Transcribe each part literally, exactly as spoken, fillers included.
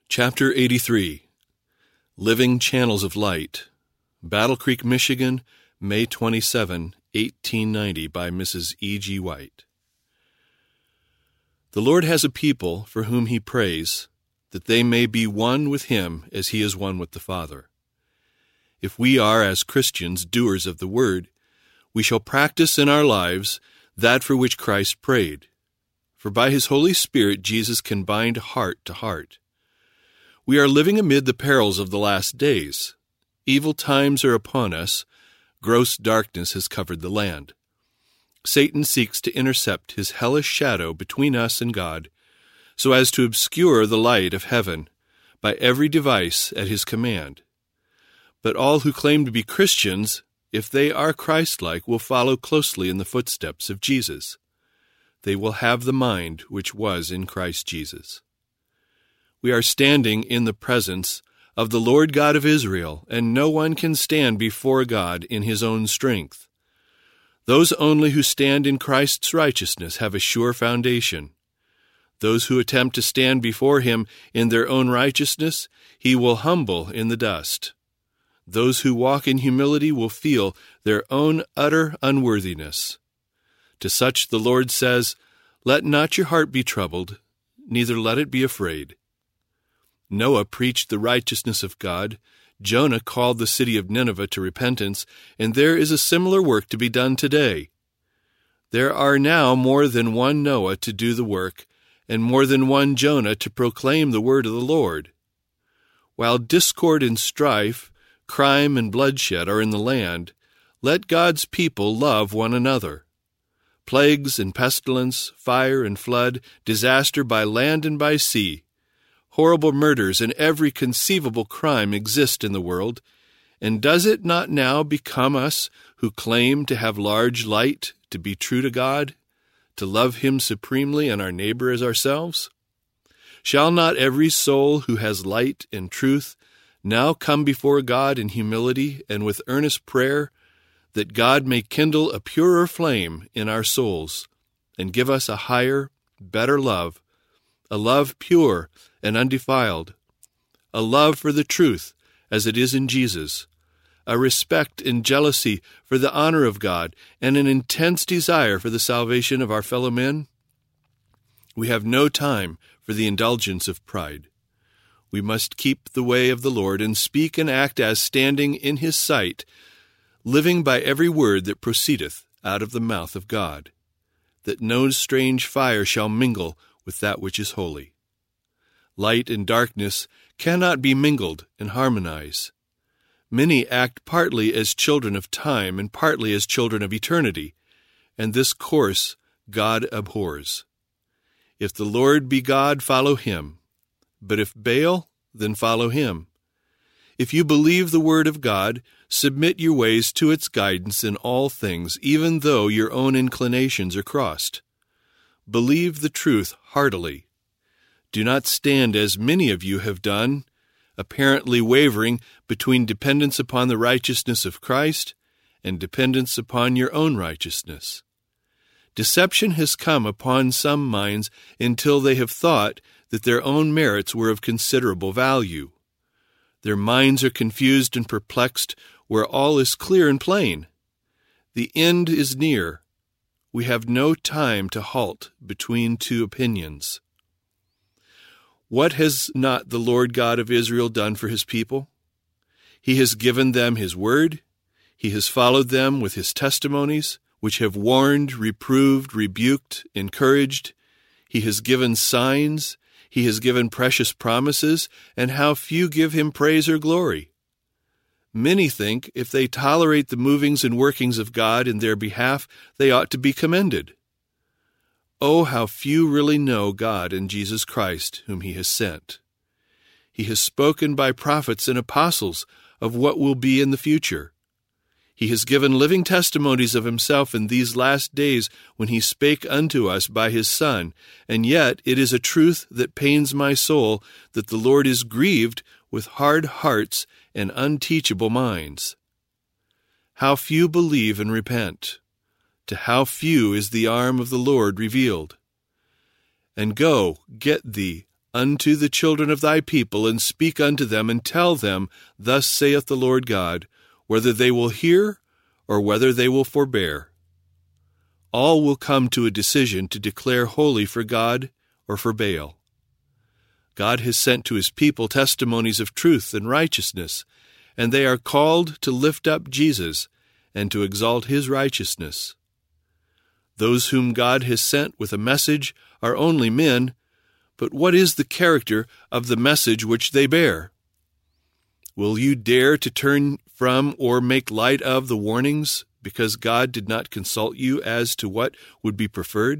Chapter eighty-three, Living Channels of Light, Battle Creek, Michigan, May twenty-seventh, eighteen ninety, by Missus E G White. The Lord has a people for whom he prays, that they may be one with him as he is one with the Father. If we are, as Christians, doers of the word, we shall practice in our lives that for which Christ prayed. For by his Holy Spirit Jesus can bind heart to heart. We are living amid the perils of the last days. Evil times are upon us. Gross darkness has covered the land. Satan seeks to intercept his hellish shadow between us and God, so as to obscure the light of heaven by every device at his command. But all who claim to be Christians, if they are Christ-like, will follow closely in the footsteps of Jesus. They will have the mind which was in Christ Jesus. We are standing in the presence of the Lord God of Israel, and no one can stand before God in his own strength. Those only who stand in Christ's righteousness have a sure foundation. Those who attempt to stand before him in their own righteousness, he will humble in the dust. Those who walk in humility will feel their own utter unworthiness. To such the Lord says, "Let not your heart be troubled, neither let it be afraid." Noah preached the righteousness of God. Jonah called the city of Nineveh to repentance, and there is a similar work to be done today. There are now more than one Noah to do the work, and more than one Jonah to proclaim the word of the Lord. While discord and strife, crime and bloodshed are in the land, let God's people love one another. Plagues and pestilence, fire and flood, disaster by land and by sea, horrible murders and every conceivable crime exist in the world, and does it not now become us who claim to have large light to be true to God, to love him supremely and our neighbor as ourselves? Shall not every soul who has light and truth now come before God in humility and with earnest prayer, that God may kindle a purer flame in our souls and give us a higher, better love, a love pure and undefiled, a love for the truth as it is in Jesus, a respect and jealousy for the honor of God, and an intense desire for the salvation of our fellow men? We have no time for the indulgence of pride. We must keep the way of the Lord and speak and act as standing in his sight, living by every word that proceedeth out of the mouth of God, that no strange fire shall mingle with that which is holy. Light and darkness cannot be mingled and harmonize. Many act partly as children of time and partly as children of eternity, and this course God abhors. If the Lord be God, follow him. But if Baal, then follow him. If you believe the word of God, submit your ways to its guidance in all things, even though your own inclinations are crossed. Believe the truth heartily. Do not stand as many of you have done, apparently wavering between dependence upon the righteousness of Christ and dependence upon your own righteousness. Deception has come upon some minds until they have thought that their own merits were of considerable value. Their minds are confused and perplexed where all is clear and plain. The end is near. We have no time to halt between two opinions. What has not the Lord God of Israel done for his people? He has given them his word. He has followed them with his testimonies, which have warned, reproved, rebuked, encouraged. He has given signs. He has given precious promises, and how few give him praise or glory. Many think if they tolerate the movings and workings of God in their behalf, they ought to be commended. Oh, how few really know God and Jesus Christ, whom he has sent. He has spoken by prophets and apostles of what will be in the future. He has given living testimonies of himself in these last days when he spake unto us by his Son, and yet it is a truth that pains my soul that the Lord is grieved with hard hearts and unteachable minds. How few believe and repent! To how few is the arm of the Lord revealed! And go, get thee unto the children of thy people, and speak unto them, and tell them, Thus saith the Lord God, whether they will hear or whether they will forbear. All will come to a decision to declare holy for God or for Baal. God has sent to his people testimonies of truth and righteousness, and they are called to lift up Jesus and to exalt his righteousness. Those whom God has sent with a message are only men, but what is the character of the message which they bear? Will you dare to turn from or make light of the warnings because God did not consult you as to what would be preferred?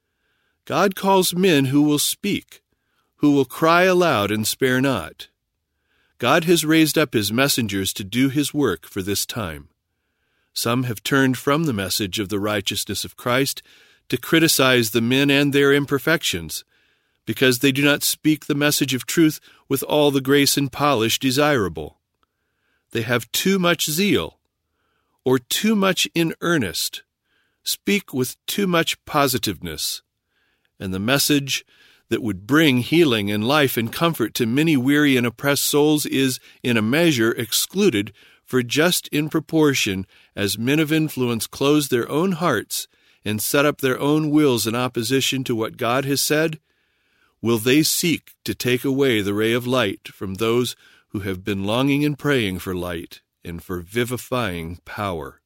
God calls men who will speak, who will cry aloud and spare not. God has raised up his messengers to do his work for this time. Some have turned from the message of the righteousness of Christ to criticize the men and their imperfections, because they do not speak the message of truth with all the grace and polish desirable. They have too much zeal, or too much in earnest, speak with too much positiveness, and the message that would bring healing and life and comfort to many weary and oppressed souls is, in a measure, excluded, for just in proportion as men of influence close their own hearts and set up their own wills in opposition to what God has said, will they seek to take away the ray of light from those who have been longing and praying for light and for vivifying power.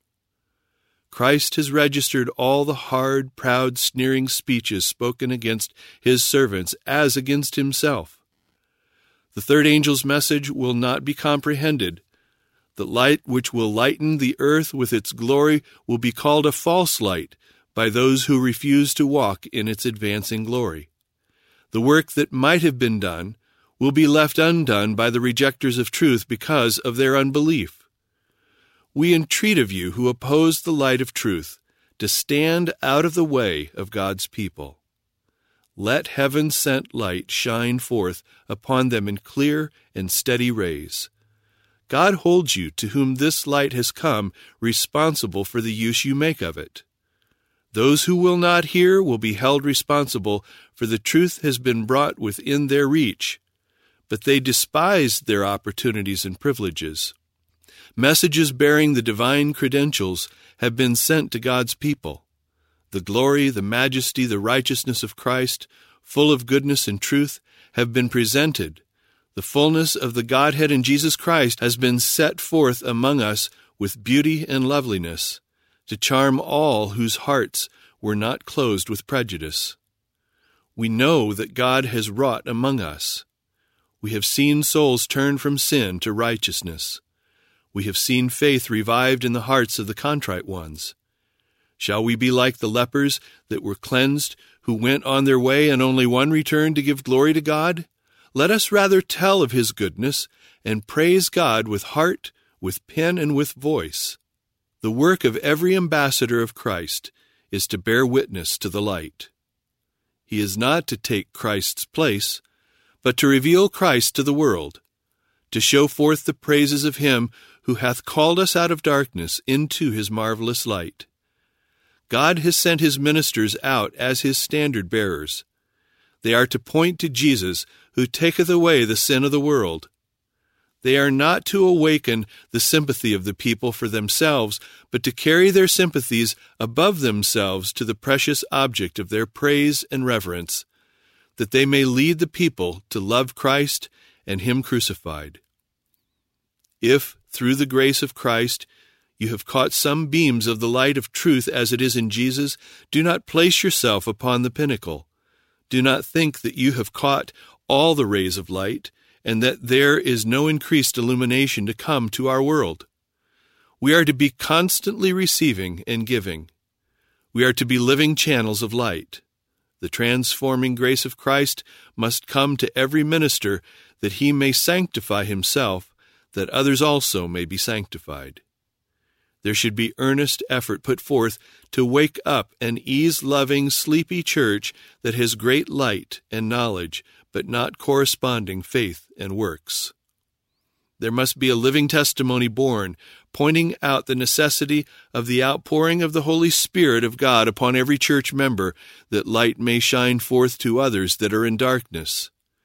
Christ has registered all the hard, proud, sneering speeches spoken against his servants as against himself. The third angel's message will not be comprehended. The light which will lighten the earth with its glory will be called a false light by those who refuse to walk in its advancing glory. The work that might have been done will be left undone by the rejectors of truth because of their unbelief. We entreat of you who oppose the light of truth to stand out of the way of God's people. Let heaven-sent light shine forth upon them in clear and steady rays. God holds you, to whom this light has come, responsible for the use you make of it. Those who will not hear will be held responsible, for the truth has been brought within their reach, but they despised their opportunities and privileges. Messages bearing the divine credentials have been sent to God's people. The glory, the majesty, the righteousness of Christ, full of goodness and truth, have been presented. The fullness of the Godhead in Jesus Christ has been set forth among us with beauty and loveliness, to charm all whose hearts were not closed with prejudice. We know that God has wrought among us. We have seen souls turn from sin to righteousness. We have seen faith revived in the hearts of the contrite ones. Shall we be like the lepers that were cleansed, who went on their way and only one returned to give glory to God? Let us rather tell of his goodness and praise God with heart, with pen, and with voice. The work of every ambassador of Christ is to bear witness to the light. He is not to take Christ's place, but to reveal Christ to the world, to show forth the praises of him who hath called us out of darkness into his marvelous light. God has sent his ministers out as his standard-bearers. They are to point to Jesus, who taketh away the sin of the world. They are not to awaken the sympathy of the people for themselves, but to carry their sympathies above themselves to the precious object of their praise and reverence, that they may lead the people to love Christ and him crucified. If, through the grace of Christ, you have caught some beams of the light of truth as it is in Jesus, do not place yourself upon the pinnacle. Do not think that you have caught all the rays of light, and that there is no increased illumination to come to our world. We are to be constantly receiving and giving. We are to be living channels of light. The transforming grace of Christ must come to every minister, that he may sanctify himself, that others also may be sanctified. There should be earnest effort put forth to wake up an ease-loving, sleepy church that has great light and knowledge, but not corresponding faith and works. There must be a living testimony born, pointing out the necessity of the outpouring of the Holy Spirit of God upon every church member, that light may shine forth to others that are in darkness.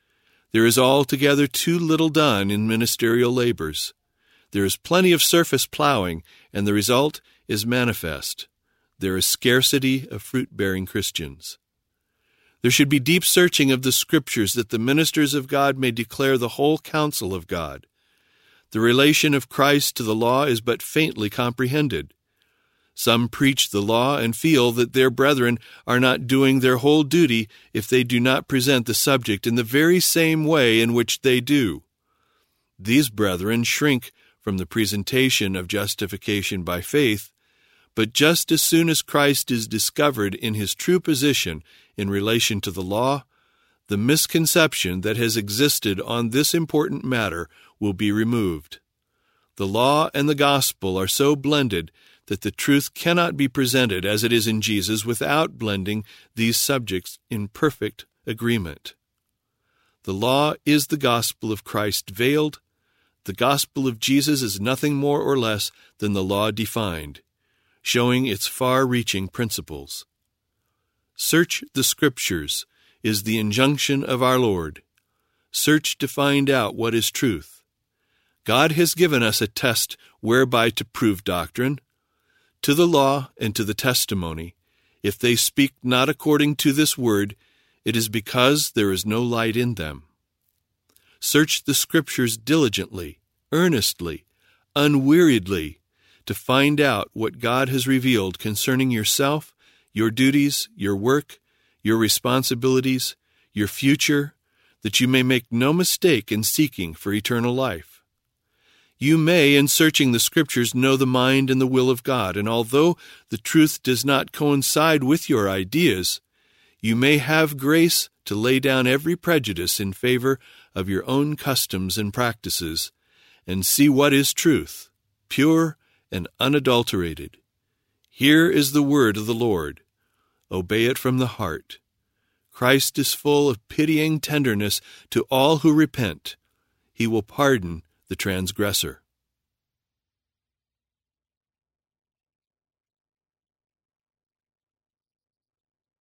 There is altogether too little done in ministerial labors. There is plenty of surface plowing, and the result is manifest. There is scarcity of fruit-bearing Christians. There should be deep searching of the Scriptures that the ministers of God may declare the whole counsel of God. The relation of Christ to the law is but faintly comprehended. Some preach the law and feel that their brethren are not doing their whole duty if they do not present the subject in the very same way in which they do. These brethren shrink from the presentation of justification by faith, but just as soon as Christ is discovered in his true position in relation to the law, the misconception that has existed on this important matter will be removed. The law and the gospel are so blended that the truth cannot be presented as it is in Jesus without blending these subjects in perfect agreement. The law is the gospel of Christ veiled. The gospel of Jesus is nothing more or less than the law defined, showing its far-reaching principles. Search the Scriptures is the injunction of our Lord. Search to find out what is truth. God has given us a test whereby to prove doctrine. To the law and to the testimony, if they speak not according to this word, it is because there is no light in them. Search the Scriptures diligently, earnestly, unweariedly, to find out what God has revealed concerning yourself, your duties, your work, your responsibilities, your future, that you may make no mistake in seeking for eternal life. You may, in searching the Scriptures, know the mind and the will of God, and although the truth does not coincide with your ideas, you may have grace to lay down every prejudice in favor of your own customs and practices, and see what is truth, pure and unadulterated. Here is the word of the Lord. Obey it from the heart. Christ is full of pitying tenderness to all who repent. He will pardon the transgressor.